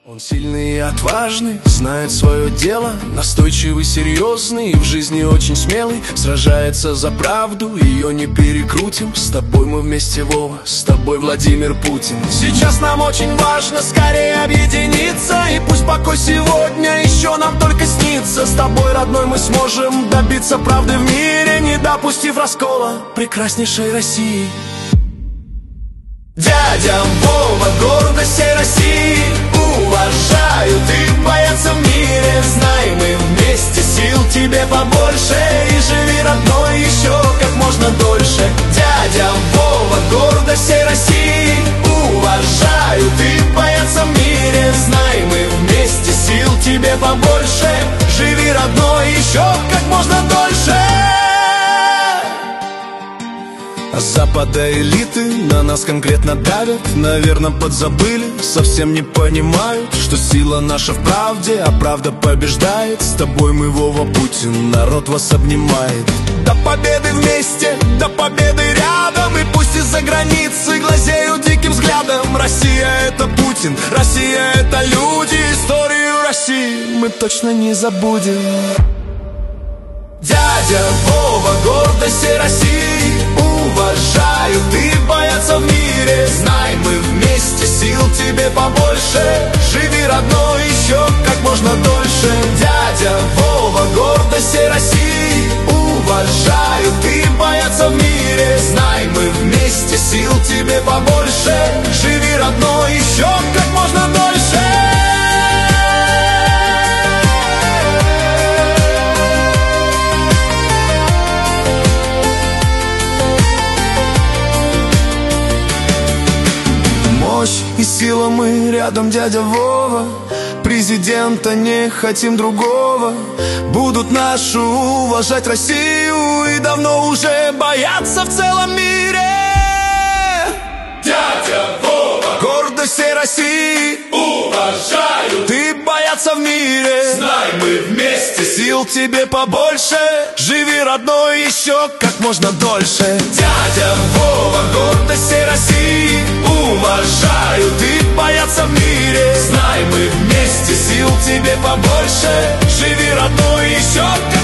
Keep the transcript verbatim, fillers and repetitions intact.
Он сильный и отважный, знает свое дело, настойчивый, серьезный и в жизни очень смелый. Сражается за правду, ее не перекрутим. С тобой мы вместе, Вова, с тобой Владимир Путин. Сейчас нам очень важно скорее объединиться, и пусть покой сегодня еще нам только снится. С тобой, родной, мы сможем добиться правды в мире, не допустив раскола прекраснейшей России. Дядя Вова, гордость всей России, уважают и боятся в мире. Знай, мы вместе, сил тебе побольше, и живи, родной, еще как можно дольше. Дядя Вова, гордость всей России, уважают и боятся в мире. Знай, мы вместе, сил тебе побольше, живи, родной, еще как можно дольше. А с запада элиты на нас конкретно давят, наверное, подзабыли, совсем не понимают, что сила наша в правде, а правда побеждает. С тобой мы, Вова, Путин, народ вас обнимает. До победы вместе, до победы рядом, и пусть из-за границы глазеют диким взглядом. Россия — это Путин, Россия — это люди, историю России мы точно не забудем. Дядя Вова, гордость всей России, уважают и боятся в мире. Знай, мы вместе, сил тебе побольше, живи, родной, еще как можно дольше. Дядя Вова, гордость всей России, уважают и боятся в мире. Знай, мы вместе, сил тебе побольше, живи, родной, еще как можно дольше. И сила мы рядом, дядя Вова, президента не хотим другого. Будут нашу уважать Россию, и давно уже боятся в целом мире. Дядя Вова, гордость всей России, уважают и боятся в мире. Знай, мы вместе, сил тебе побольше, живи, родной, еще как можно дольше. Дядя Вова, гордость всей России, уважают и боятся в мире. Знай, мы вместе, сил тебе побольше, живи, родной, еще как